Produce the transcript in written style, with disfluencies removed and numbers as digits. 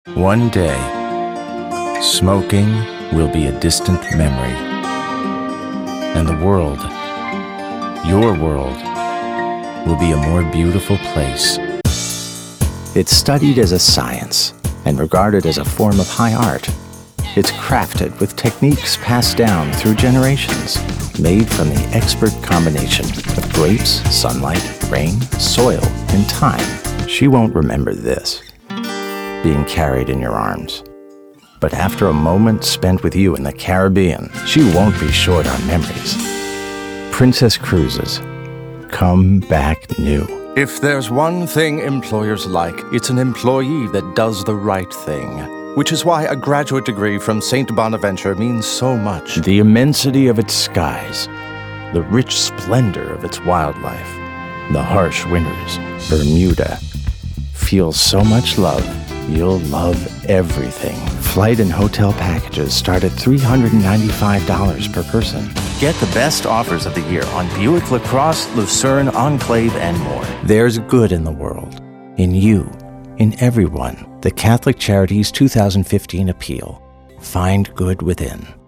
One day, smoking will be a distant memory, and the world, your world, will be a more beautiful place. It's studied as a science and regarded as a form of high art. It's crafted with techniques passed down through generations, made from the expert combination of grapes, sunlight, rain, soil, and time. She won't remember this, being carried in your arms. But after a moment spent with you in the Caribbean, she won't be short on memories. Princess Cruises. Come back new. If there's one thing employers like, it's an employee that does the right thing. Which is why a graduate degree from St. Bonaventure means so much. The immensity of its skies, the rich splendor of its wildlife, the harsh winters, Bermuda. Feel so much love, you'll love everything. Flight and hotel packages start at $395 per person. Get the best offers of the year on Buick LaCrosse, Lucerne, Enclave, and more. There's good in the world, in you, in everyone. The Catholic Charities 2015 Appeal. Find good within.